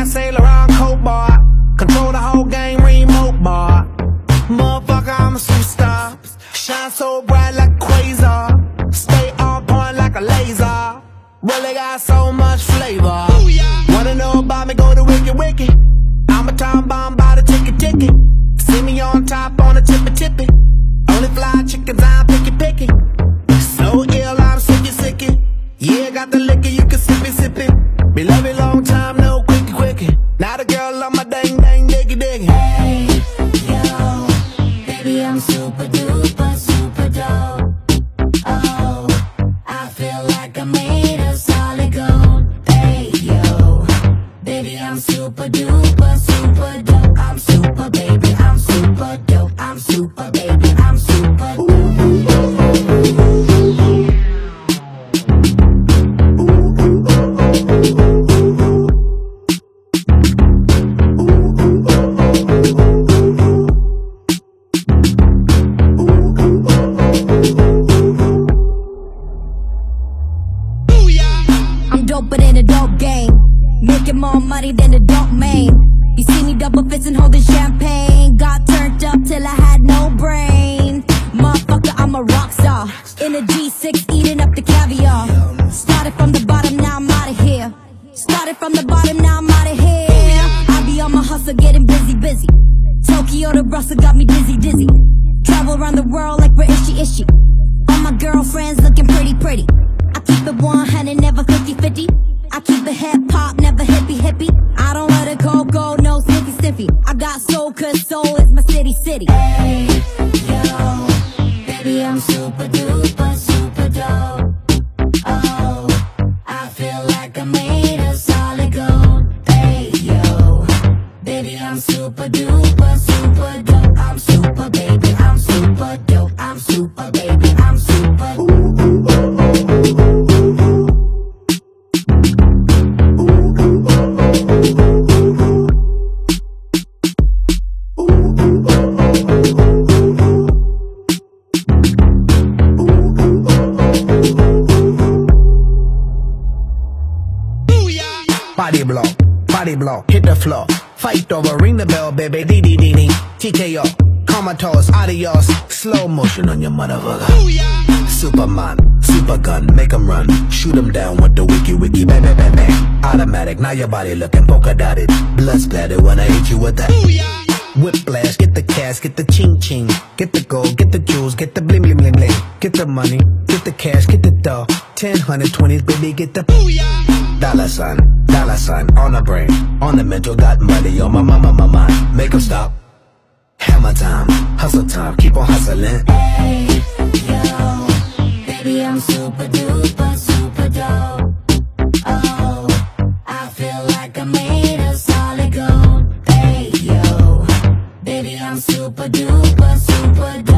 Saint Laurent coat bar. Control the whole game, remote bar. Motherfucker, I'm a superstar. Shine so bright like a quasar. Stay on point like a laser. Really got so much flavor. Wanna know about me, go to Wiki. I'm a time bomb by the ticket. See me on top on the tippy. Only fly chickens, I'm picky. So ill, I'm sicky. Yeah, got the liquor, you can sip it. Be love it long time, no quickie. Now the girl on my dang, diggy. Hey, yo, baby, I'm super duper, super dope. Oh, I feel like I'm made of solid gold. Hey, yo, baby, I'm super duper, super dope. I'm super, baby, I'm super dope. I'm super, baby, I'm super dope. I'm doper than a dope game, making more money than a dope main. You see me double fisting, holding champagne. Got turned up till I had no brain. Motherfucker, I'm a rock star. In a G6, eating up the caviar. Started from the bottom, now I'm out of here. Started from the bottom, now I'm out of here. I be on my hustle, getting busy. Tokyo to Brussels got me dizzy. Travel around the world like we're ishy. All my girlfriends looking pretty. I keep it 100, never 50-50. I keep it hip-hop, never hippie. I don't let it go, no sniffy. I got soul, cause soul is my city. Hey, yo, baby, I'm super duper, super dope. Oh, I feel like I'm made of solid gold. Hey, yo, baby, I'm super duper, super dope. I'm super, baby, I'm super dope. I'm super, baby, I'm super dope. Body block, hit the floor. Fight over, ring the bell, baby. Dee. TKO, comatose, adios. Slow motion on your motherfucker. Superman, super gun, make 'em run. Shoot 'em down with the wiki, bang. Automatic, now your body looking polka dotted. Blood splattered when I hit you with that. Whiplash, get the cash, get the ching. Get the gold, get the jewels, get the bling. Get the money, get the cash, get the dough. 10, 100, 20s, baby, get the dollar sign, on the brain, on the mental, got money on my mind. Make 'em stop, hammer time, hustle time, keep on hustling. Hey, yo, baby, I'm super duper, super dope. Oh, I feel like I'm made of solid gold. Hey, yo, baby, I'm super duper, super dope.